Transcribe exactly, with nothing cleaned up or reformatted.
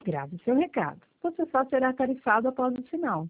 Grave seu recado. Você só será tarifado após o sinal.